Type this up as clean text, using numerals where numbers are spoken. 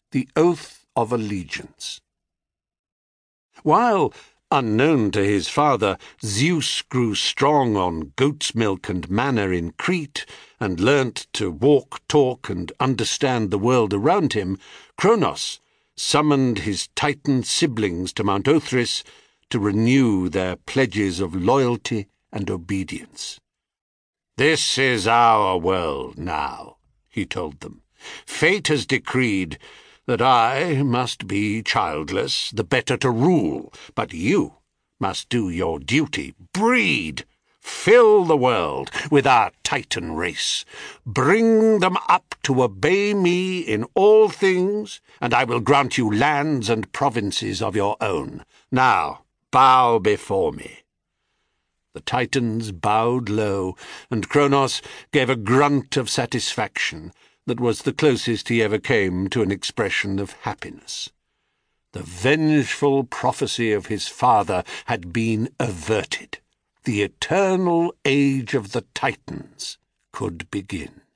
The Oath of Allegiance. While, unknown to his father, Zeus grew strong on goat's milk and manna in Crete, and learnt to walk, talk, and understand the world around him, Kronos summoned his Titan siblings to Mount Othrys to renew their pledges of loyalty and obedience. "This is our world now," he told them. "Fate has decreed that I must be childless, the better to rule, but you must do your duty, breed, fill the world with our Titan race, bring them up to obey me in all things, and I will grant you lands and provinces of your own. Now, bow before me." The Titans bowed low, and Kronos gave a grunt of satisfaction that was the closest he ever came to an expression of happiness. The vengeful prophecy of his father had been averted. The eternal age of the Titans could begin.